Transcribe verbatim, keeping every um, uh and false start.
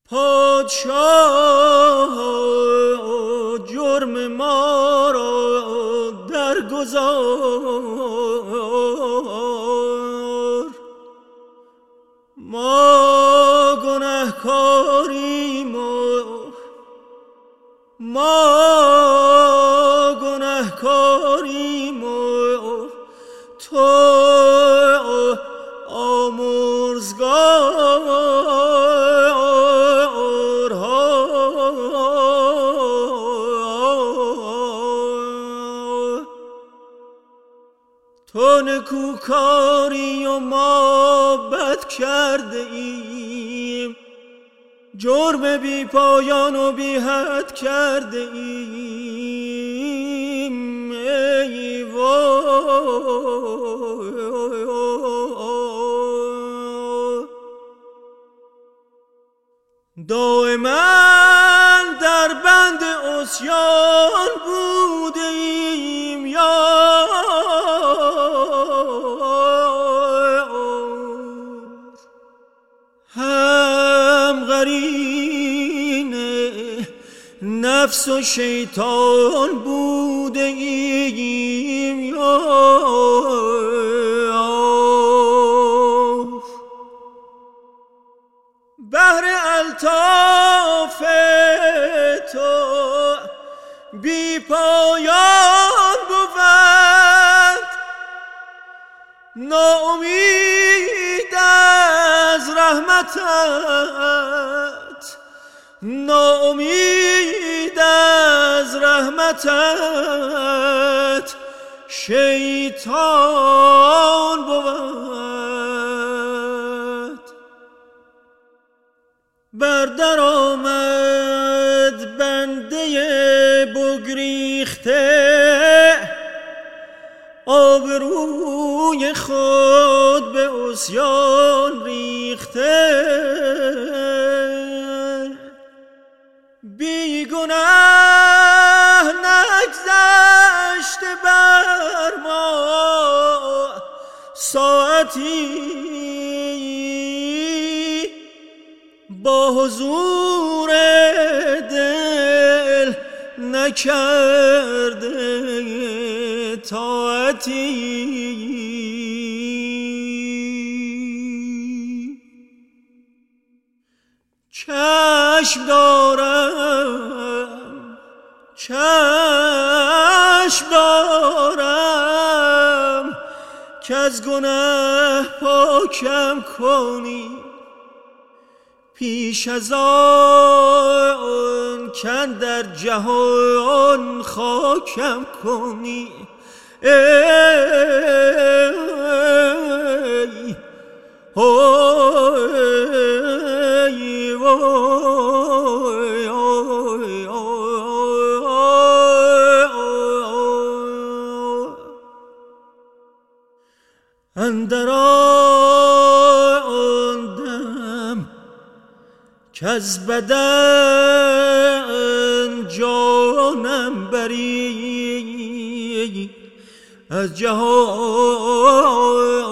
پادشاه جرم ما را درگذار، ما گنهکاریم و ما گنهکاریم و تو تو نکوکاری و ما بد کرده ایم، جرم بی پایان و بی حد کرده ایم. ای وای، دائما در بند عصیان بوده ایم یا هم قرین نفس و شیطان بوده ایم یا بحر الطاف تو بی پایان بود، ناامید از رحمتت، ناامید از رحمتت شیطان بود. بردر آمد بنده بگریخته، آبروی خود به عصیان ریخته، بی گناه نگذشته بر ما ساعتی، با حضور دل نکرده طاعتی. چشم دارم چشم دارم که از گناه پاکم کنی، پیش از آن که در جهان خاکم کنی. ای ای وای اندر آن دم کز بدن جانم بری، از جهان